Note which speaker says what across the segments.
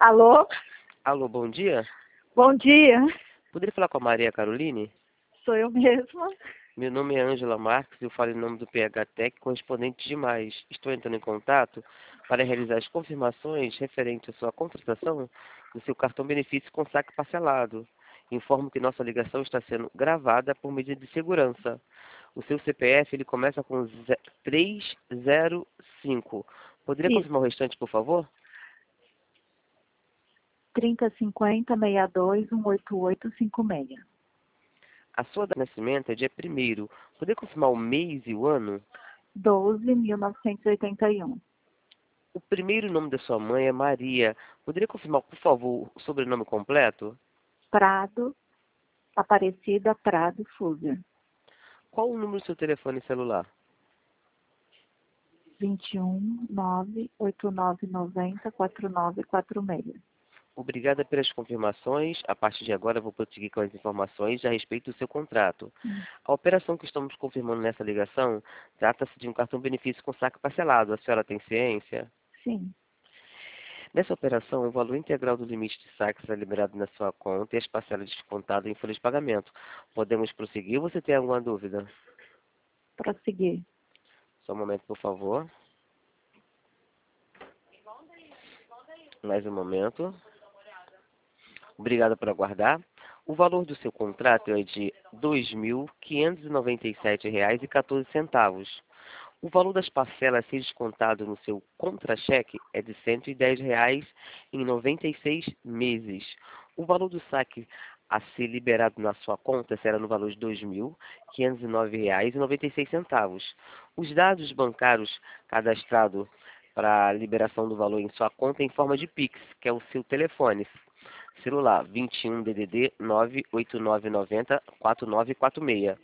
Speaker 1: Alô?
Speaker 2: Alô, bom dia.
Speaker 1: Bom dia.
Speaker 2: Poderia falar com a Maria Caroline?
Speaker 1: Sou eu mesma.
Speaker 2: Meu nome é Ângela Marques e eu falo em nome do PH Tech, correspondente de mais. Estou entrando em contato para realizar as confirmações referentes à sua contratação do seu cartão benefício com saque parcelado. Informo que nossa ligação está sendo gravada por medida de segurança. O seu CPF ele começa com 305. Poderia
Speaker 1: Isso.
Speaker 2: confirmar o restante, por favor?
Speaker 1: 3050-62-18856.
Speaker 2: A sua data de nascimento é dia 1º. Poderia confirmar o mês e o ano?
Speaker 1: 12.1981.
Speaker 2: O primeiro nome da sua mãe é Maria. Poderia confirmar, por favor, o sobrenome completo?
Speaker 1: Prado, Aparecida Prado Fúvia.
Speaker 2: Qual o número do seu telefone celular?
Speaker 1: 21-98990-4946.
Speaker 2: Obrigada pelas confirmações. A partir de agora, eu vou prosseguir com as informações a respeito do seu contrato. A operação que estamos confirmando nessa ligação trata-se de um cartão benefício com saque parcelado. A senhora tem ciência?
Speaker 1: Sim.
Speaker 2: Nessa operação, o valor integral do limite de saque será liberado na sua conta e as parcelas descontadas em folha de pagamento. Podemos prosseguir ou você tem alguma dúvida?
Speaker 1: Prosseguir.
Speaker 2: Só um momento, por favor. Mais um momento. Obrigado por aguardar. O valor do seu contrato é de R$ 2.597,14. O valor das parcelas a ser descontado no seu contra-cheque é de R$ 110,00 em 96 meses. O valor do saque a ser liberado na sua conta será no valor de R$ 2.509,96. Os dados bancários cadastrados para a liberação do valor em sua conta em forma de Pix, que é o seu telefone celular 21 DDD 989904946.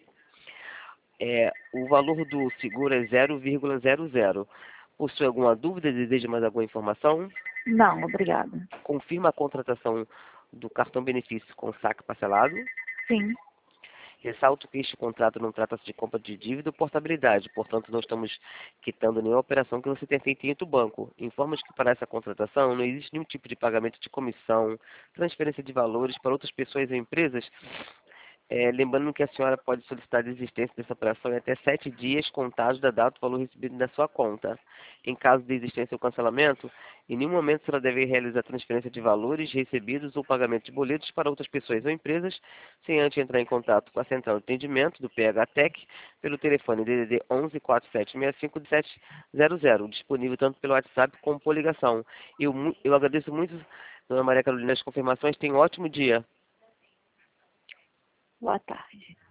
Speaker 2: O valor do seguro é 0,00. Possui alguma dúvida? Deseja mais alguma informação?
Speaker 1: Não, obrigada.
Speaker 2: Confirma a contratação do cartão benefício com saque parcelado.
Speaker 1: Sim.
Speaker 2: Ressalto que este contrato não trata-se de compra de dívida ou portabilidade, portanto não estamos quitando nenhuma operação que você tenha feito em outro banco. Informamos que para essa contratação não existe nenhum tipo de pagamento de comissão, transferência de valores para outras pessoas ou empresas. Lembrando que a senhora pode solicitar a desistência dessa operação em até 7 dias contados da data do valor recebido na sua conta. Em caso de existência ou cancelamento, em nenhum momento será deve realizar transferência de valores recebidos ou pagamento de boletos para outras pessoas ou empresas, sem antes entrar em contato com a central de atendimento do PH Tech pelo telefone DDD 11 4765 1700, disponível tanto pelo WhatsApp como por ligação. Eu agradeço muito, dona Maria Carolina, as confirmações. Tenha um ótimo dia.
Speaker 1: Boa tarde.